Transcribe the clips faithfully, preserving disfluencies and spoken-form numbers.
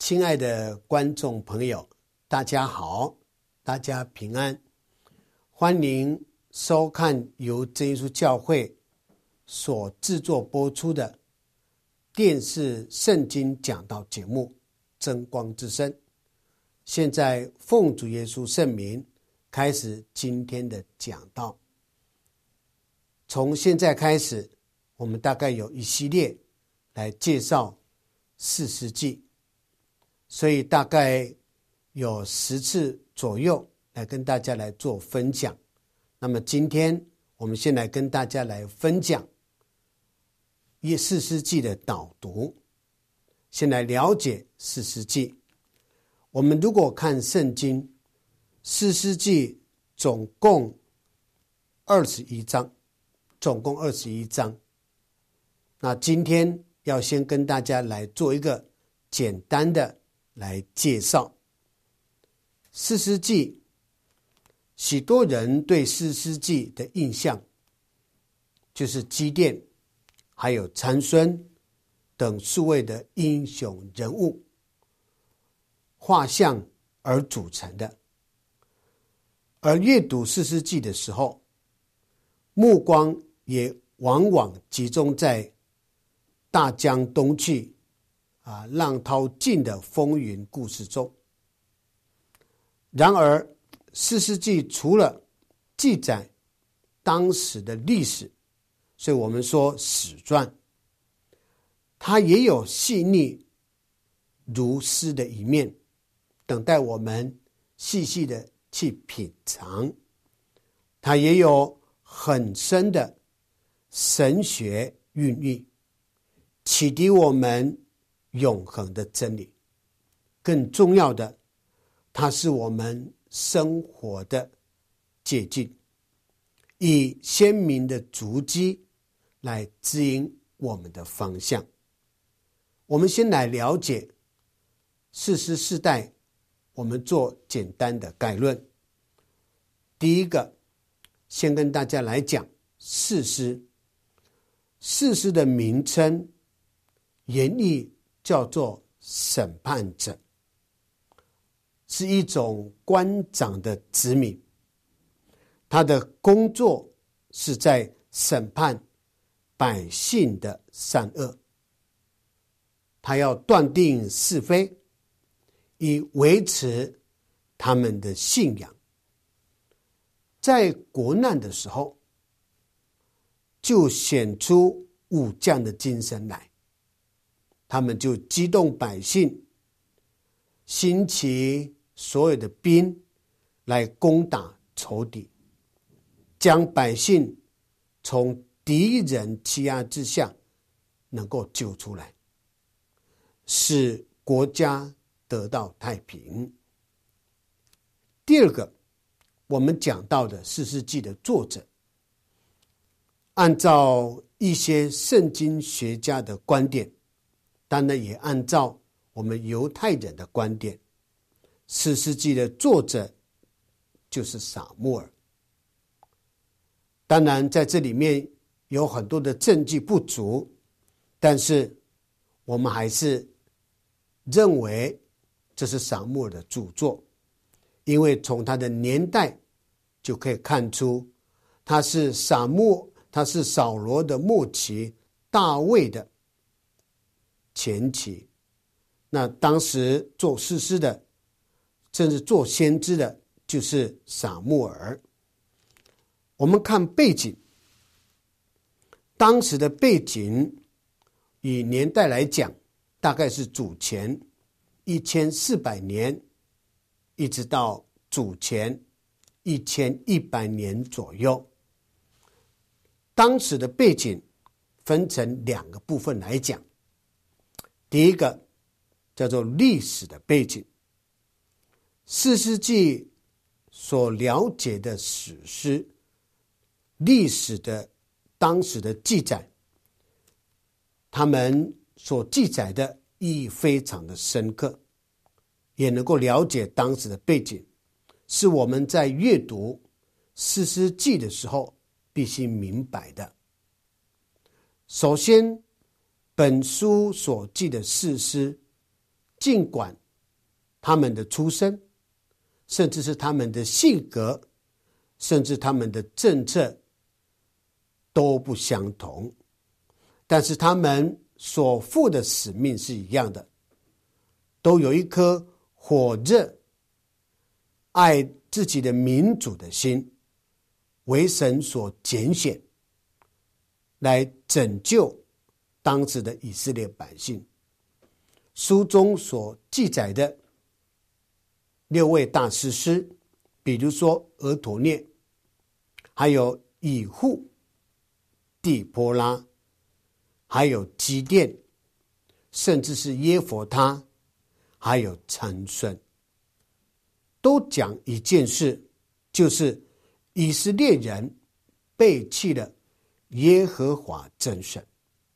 亲爱的观众朋友，大家好，大家平安，欢迎收看由真耶稣教会所制作播出的电视圣经讲道节目《真光之声》。现在奉主耶稣圣名开始今天的讲道。从现在开始，我们大概有一系列来介绍士师记，所以大概有十次左右来跟大家来做分享。那么今天我们先来跟大家来分享士师记的导读，先来了解士师记。我们如果看圣经，士师记总共二十一章，总共二十一章。那今天要先跟大家来做一个简单的来介绍士师记。许多人对士师记的印象就是基甸还有参孙等数位的英雄人物画像而组成的，而阅读士师记的时候，目光也往往集中在大江东去啊，浪涛尽的风云故事中。然而士师记除了记载当时的历史，所以我们说史传，它也有细腻如诗的一面，等待我们细细的去品尝。它也有很深的神学孕育，启迪我们永恒的真理。更重要的，它是我们生活的借鉴，以鲜明的足迹来指引我们的方向。我们先来了解士师世代，我们做简单的概论。第一个，先跟大家来讲士师。士师的名称原意叫做审判者，是一种官长的子民，他的工作是在审判百姓的善恶，他要断定是非，以维持他们的信仰。在国难的时候，就显出武将的精神来，他们就激动百姓，兴起所有的兵来攻打仇敌，将百姓从敌人欺压之下能够救出来，使国家得到太平。第二个，我们讲到的士师记的作者，按照一些圣经学家的观点，当然也按照我们犹太人的观点，士师记的作者就是撒母耳。当然在这里面有很多的证据不足，但是我们还是认为这是撒母耳的著作，因为从他的年代就可以看出他是撒母他是扫罗的末期，大卫的前期。那当时做士师的，甚至做先知的，就是撒母耳。我们看背景，当时的背景以年代来讲，大概是主前一千四百年，一直到主前一千一百年左右。当时的背景分成两个部分来讲。第一个叫做历史的背景，士师记所了解的史诗历史的当时的记载，他们所记载的意义非常的深刻，也能够了解当时的背景，是我们在阅读士师记的时候必须明白的。首先，本书所记的士师尽管他们的出身，甚至是他们的性格，甚至他们的政策都不相同，但是他们所负的使命是一样的，都有一颗火热爱自己的民主的心，为神所拣选，来拯救当时的以色列百姓。书中所记载的六位大士师，比如说俄陀聶，还有以户、底波拉，还有基甸，甚至是耶弗他，还有参孙，都讲一件事，就是以色列人背弃了耶和华真神，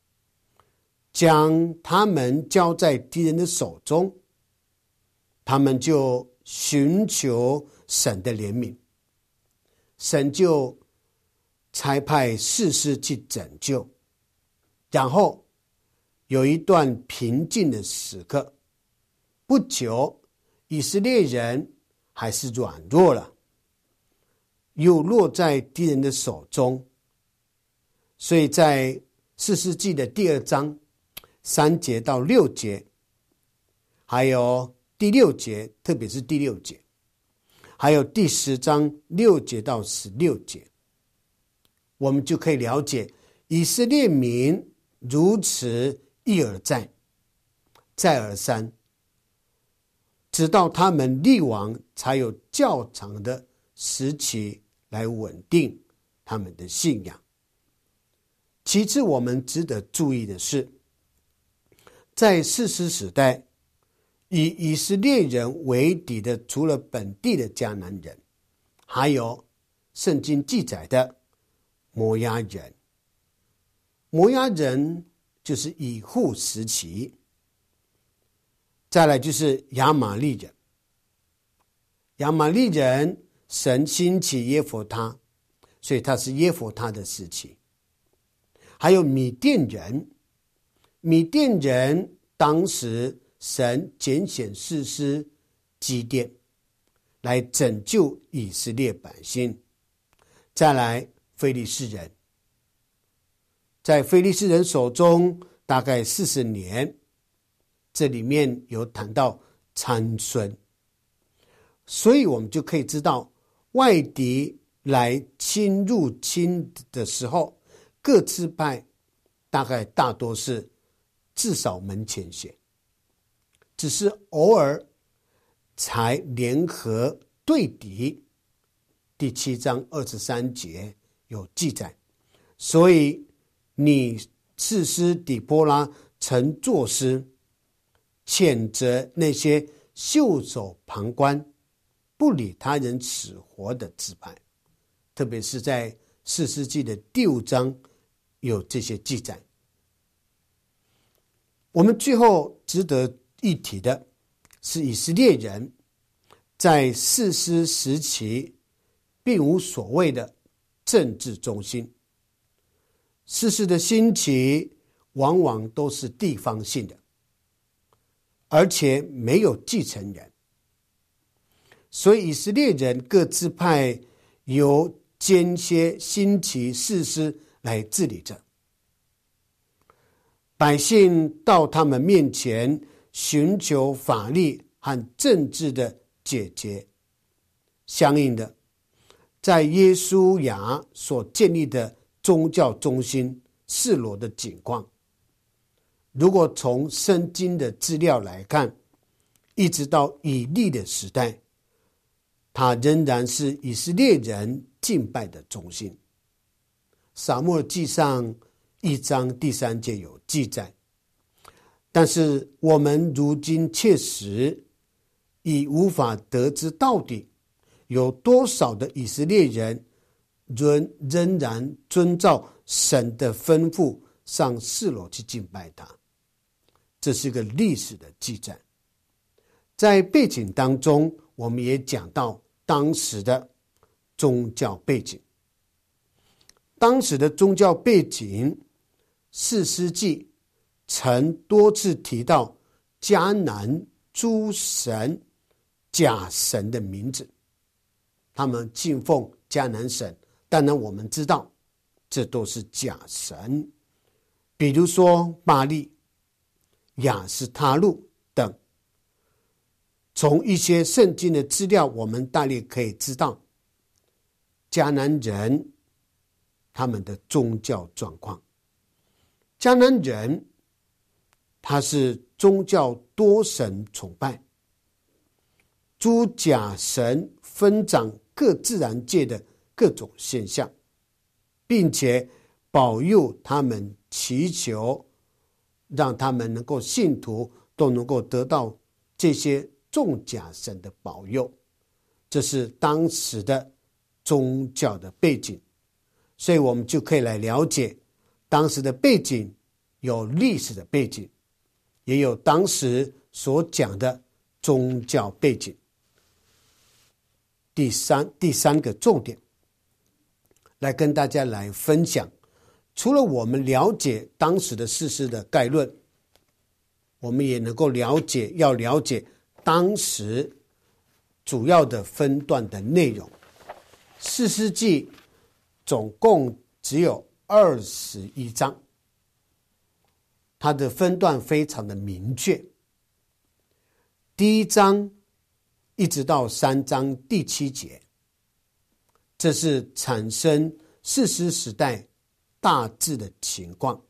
将他们交在敌人的手中，他们就寻求神的怜悯，神就差派士师去拯救。然后有一段平静的时刻，不久以色列人还是软弱了，又落在敌人的手中。所以在士师记的第二章三节到六节，还有第六节，特别是第六节，还有第十章六节到十六节，我们就可以了解以色列民如此一而再再而三，直到他们立王才有较长的时期来稳定他们的信仰。其次，我们值得注意的是，在士师时代，以以色列人为敌的，除了本地的迦南人，还有圣经记载的摩押人。摩押人就是以户时期，再来就是亚玛利人。亚玛利人神兴起耶弗他，所以他是耶弗他的时期。还有米甸人，米甸人当时神拣选士师基甸来拯救以色列百姓。再来非利士人，在非利士人手中大概四十年，这里面有谈到参孙，所以我们就可以知道，外敌来侵入侵的时候，各支派大概大多是至少门前雪，只是偶尔才联合对敌。第七章二十三节有记载，所以你士师底波拉曾作诗，谴责那些袖手旁观、不理他人死活的支派，特别是在士师记的第五章有这些记载。我们最后值得一提的是，以色列人在士师时期并无所谓的政治中心，士师的兴起往往都是地方性的，而且没有继承人，所以以色列人各支派由间歇兴起士师来治理着。百姓到他们面前寻求法律和政治的解决。相应的，在耶稣亚所建立的宗教中心示罗的景况，如果从圣经的资料来看，一直到以利的时代，它仍然是以色列人敬拜的中心。撒母耳记上一章第三节有记载，但是我们如今确实已无法得知到底有多少的以色列人仍仍然遵照神的吩咐上示罗去敬拜他。这是个历史的记载。在背景当中，我们也讲到当时的宗教背景。当时的宗教背景，士师记曾多次提到迦南诸神、假神的名字，他们敬奉迦南神。当然我们知道这都是假神，比如说巴力、亚斯他路等。从一些圣经的资料，我们大略可以知道迦南人他们的宗教状况。迦南人他是宗教多神崇拜，诸假神分掌各自然界的各种现象，并且保佑他们，祈求让他们能够信徒都能够得到这些众假神的保佑。这是当时的宗教的背景，所以我们就可以来了解当时的背景，有历史的背景，也有当时所讲的宗教背景。第三第三个重点来跟大家来分享，除了我们了解当时的士师的概论，我们也能够了解要了解当时主要的分段的内容。士师记总共只有二十一章，它的分段非常的明确。第一章一直到三章第七节，这是产生士师时代大致的情况。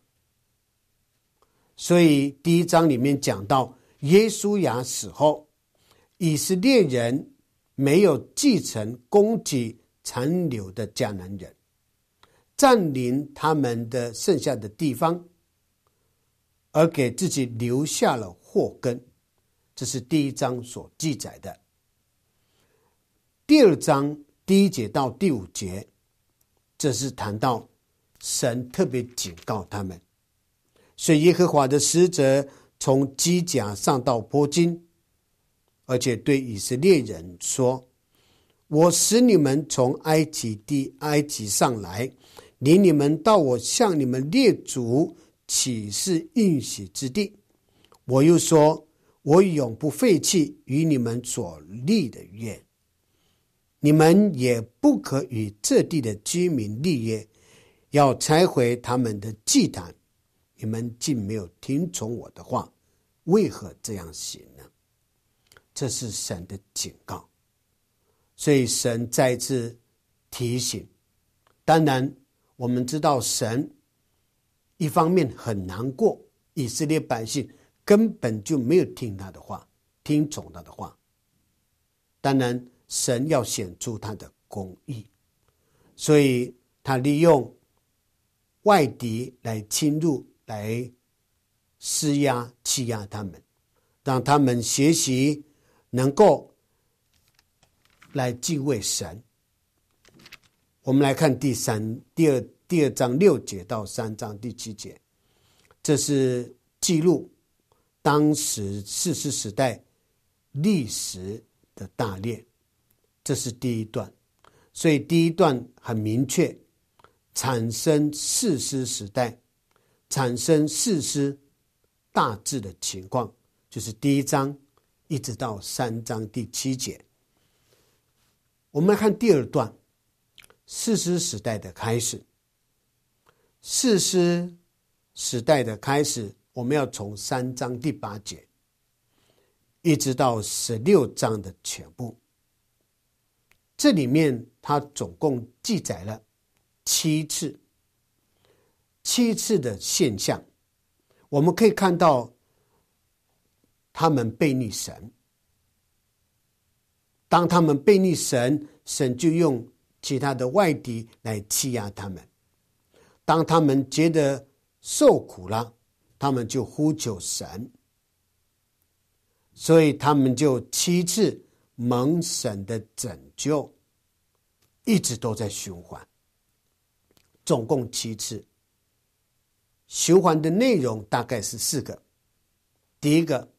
所以第一章里面讲到耶稣亚死后，以色列人没有继承攻击残留的迦南人，占领他们的剩下的地方，而给自己留下了祸根。这是第一章所记载的。第二章第一节到第五节，这是谈到神特别警告他们，所以耶和华的使者从基甲上到坡金，而且对以色列人说，我使你们从埃及地埃及上来，领你们到我向你们列祖起誓应许之地。我又说，我永不废弃与你们所立的约，你们也不可与这地的居民立约，要拆毁他们的祭坛。你们竟没有听从我的话，为何这样行呢？这是神的警告。所以神再次提醒，当然我们知道神一方面很难过，以色列百姓根本就没有听他的话，听从他的话。当然神要显出他的公义，所以他利用外敌来侵入，来施压欺压他们，让他们学习能够来敬畏神。我们来看第三第二第二章六节到三章第七节，这是记录当时士师时代历史的大略，这是第一段。所以第一段很明确，产生士师时代，产生士师大致的情况，就是第一章一直到三章第七节。我们来看第二段，士师时代的开始。士师时代的开始，我们要从三章第八节一直到十六章的全部。这里面它总共记载了七次七次的现象。我们可以看到他们背逆神，当他们背逆神，神就用其他的外敌来欺压他们。当他们觉得受苦了，他们就呼求神，所以他们就七次蒙神的拯救，一直都在循环，总共七次。循环的内容大概是四个。第一个，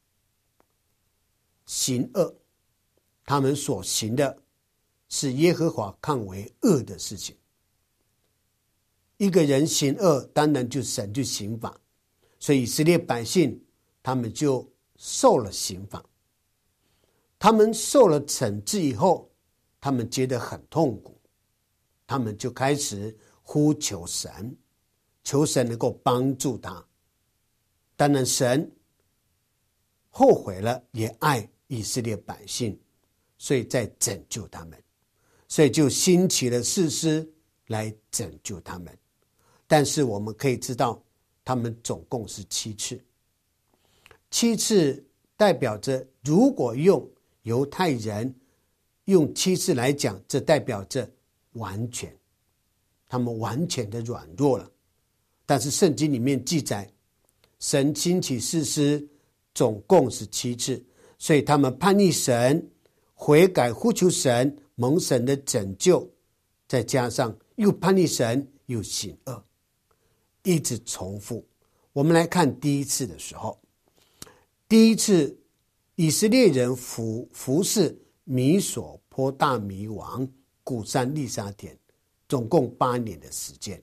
行恶，他们所行的是耶和华看为恶的事情。一个人行恶，当然就神就刑罚，所以以色列百姓他们就受了刑罚，他们受了惩治以后，他们觉得很痛苦，他们就开始呼求神，求神能够帮助他。当然神后悔了，也爱以色列百姓，所以在拯救他们，所以就兴起了士师来拯救他们。但是我们可以知道，他们总共是七次，七次代表着，如果用犹太人用七次来讲，这代表着完全，他们完全的软弱了。但是圣经里面记载，神兴起士师总共是七次，所以他们叛逆神，悔改呼求神，蒙神的拯救，再加上又叛逆神又行恶，一直重复。我们来看第一次的时候，第一次以色列人服服侍米索波大米王古珊利沙田，总共八年的时间，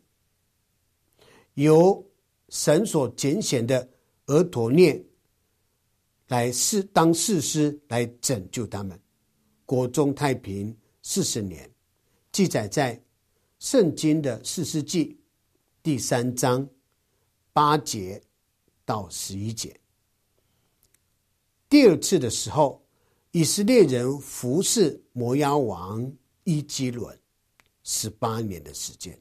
由神所拣选的俄陀聶来是当士师来拯救他们，国中太平四十年，记载在圣经的士师记第三章八节到十一节。第二次的时候，以色列人服侍摩押王伊基伦十八年的时间，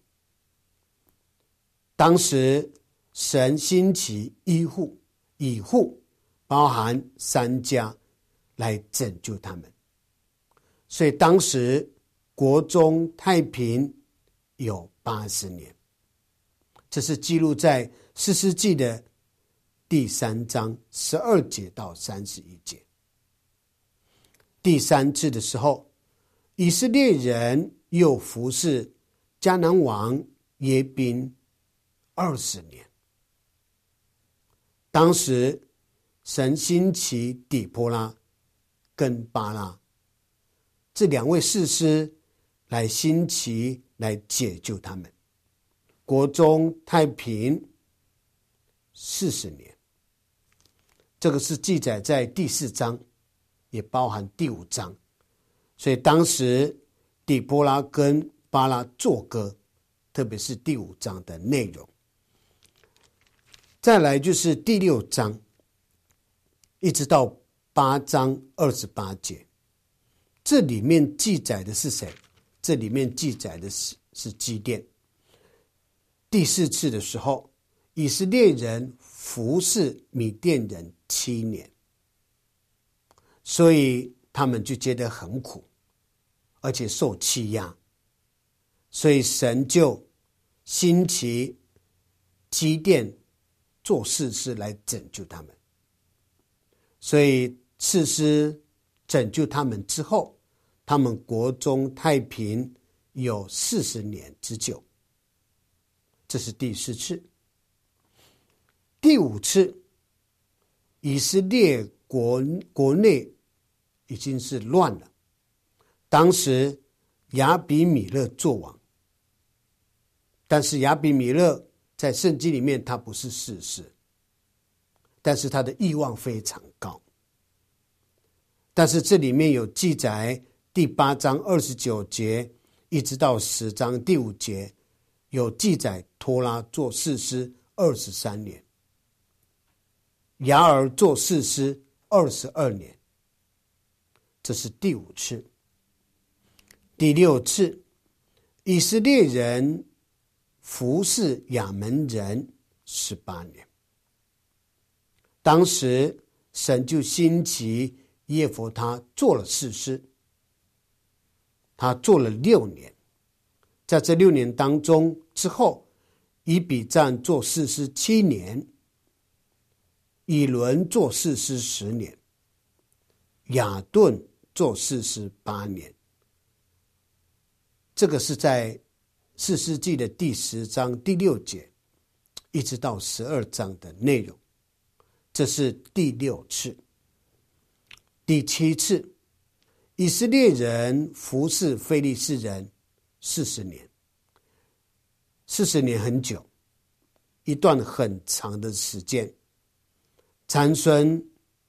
当时神兴起医护以护包含三家来拯救他们，所以当时国中太平有八十年。这是记录在士师记的第三章十二节到三十一节。第三次的时候，以色列人又服侍迦南王耶宾二十年。当时神兴起底波拉跟巴拉这两位士师来兴起来解救他们，国中太平四十年。这个是记载在第四章，也包含第五章。所以当时底波拉跟巴拉作歌，特别是第五章的内容。再来就是第六章一直到八章二十八节，这里面记载的是谁？这里面记载的是是基甸。第四次的时候，以色列人服侍米甸人七年，所以他们就觉得很苦，而且受欺压，所以神就兴起基甸做士师来拯救他们。所以士师拯救他们之后，他们国中太平有四十年之久。这是第四次。第五次，以色列国国内已经是乱了，当时亚比米勒作王，但是亚比米勒在圣经里面他不是士师，但是他的欲望非常高。但是这里面有记载，第八章二十九节一直到十章第五节有记载，托拉做士师二十三年，亚尔做士师二十二年。这是第五次。第六次，以色列人服侍亚门人十八年。当时神就兴起耶弗他做了士师，他做了六年。在这六年当中之后，以比赞做士师七年，以伦做士师十年，亚顿做士师八年。这个是在士师记的第十章第六节一直到十二章的内容。这是第六次。第七次，以色列人服侍非利士人四十年。四十年很久，一段很长的时间。参孙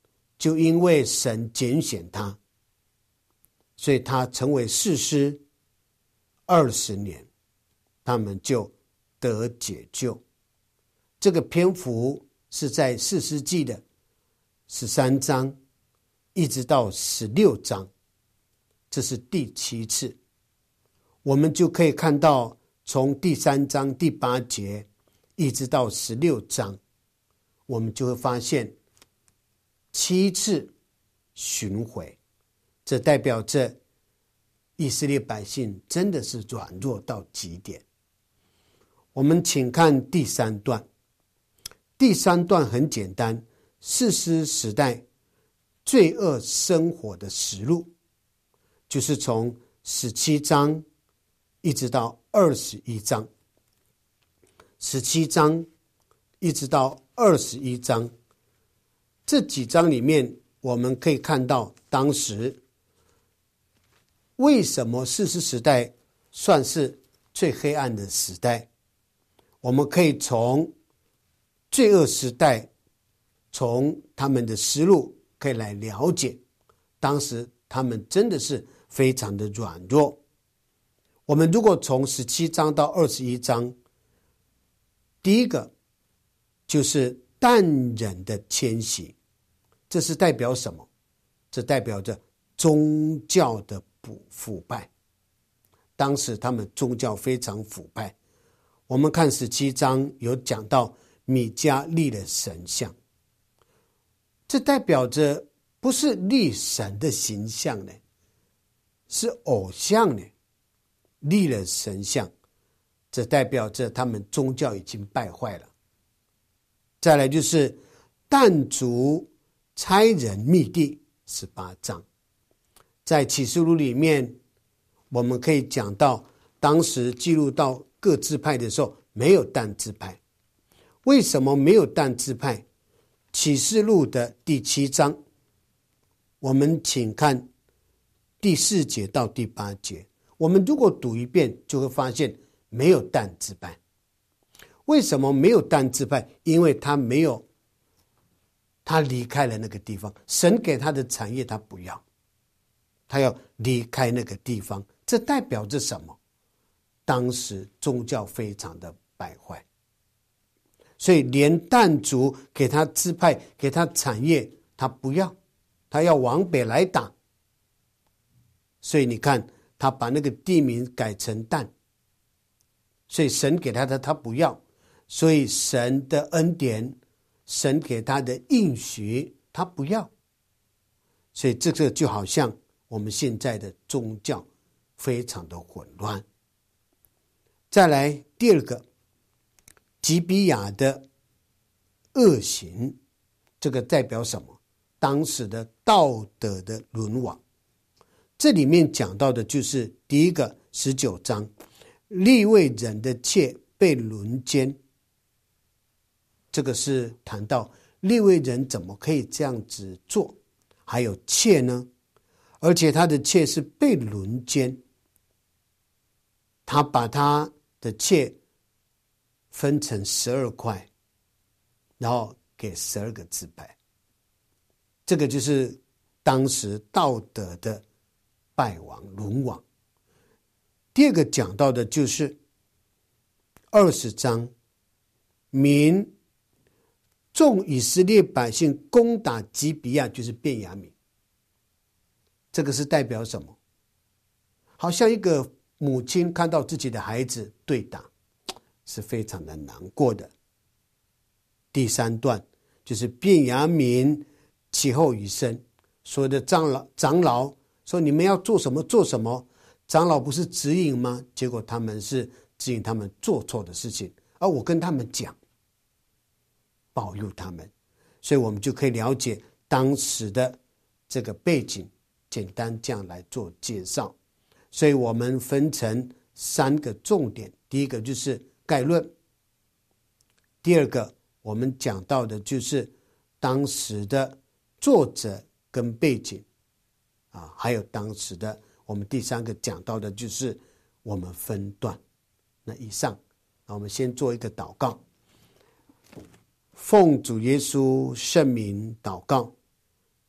就因为神拣选他，所以他成为士师二十年，他们就得解救。这个篇幅是在士师记的十三章一直到十六章，这是第七次。我们就可以看到，从第三章第八节一直到十六章，我们就会发现七次巡回，这代表着以色列百姓真的是软弱到极点。我们请看第三段。第三段很简单，士师时代罪恶生活的实录，就是从十七章一直到二十一章，十七章一直到二十一章，这几章里面我们可以看到，当时为什么士师时代算是最黑暗的时代。我们可以从罪恶时代，从他们的思路可以来了解，当时他们真的是非常的软弱。我们如果从十七章到二十一章，第一个就是但人的迁徙，这是代表什么？这代表着宗教的腐败。当时他们宗教非常腐败。我们看十七章有讲到米迦立了神像，这代表着不是立神的形象呢，是偶像呢，立了神像，这代表着他们宗教已经败坏了。再来就是但族差人密地十八章，在启示录里面我们可以讲到，当时记录到各支派的时候没有但支派。为什么没有但支派？启示录的第七章，我们请看第四节到第八节，我们如果读一遍就会发现没有但支派。为什么没有但支派？因为他没有，他离开了那个地方，神给他的产业他不要，他要离开那个地方。这代表着什么？当时宗教非常的败坏，所以连但族给他支派给他产业他不要，他要往北来打。所以你看他把那个地名改成但，所以神给他的他不要，所以神的恩典，神给他的应许他不要。所以这个就好像我们现在的宗教非常的混乱。再来第二个，吉比亚的恶行，这个代表什么？当时的道德的沦亡。这里面讲到的就是第一个十九章，利未人的妾被轮奸，这个是谈到利未人怎么可以这样子做，还有妾呢，而且他的妾是被轮奸，他把他的妾分成十二块，然后给十二个支派。这个就是当时道德的败亡沦亡。第二个讲到的就是二十章，民众以色列百姓攻打基比亚，就是便雅悯。这个是代表什么？好像一个母亲看到自己的孩子对打，是非常的难过的。第三段就是便雅悯其后余生，所有的长老长老说你们要做什么做什么，长老不是指引吗？结果他们是指引他们做错的事情，而我跟他们讲，保佑他们。所以我们就可以了解当时的这个背景，简单这样来做介绍。所以我们分成三个重点，第一个就是概论，第二个我们讲到的就是当时的作者跟背景啊，还有当时的我们第三个讲到的就是我们分段。那以上，那我们先做一个祷告。奉主耶稣圣名祷告，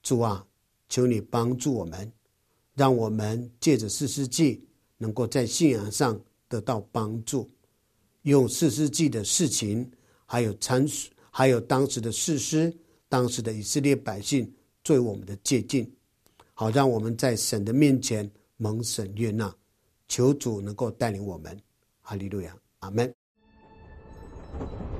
主啊，求你帮助我们，让我们借着士师记能够在信仰上得到帮助，用士师记的事情，还有参还有当时的士师，当时的以色列百姓作为我们的借鉴，好让我们在神的面前蒙神悦纳。求主能够带领我们，哈利路亚，阿们。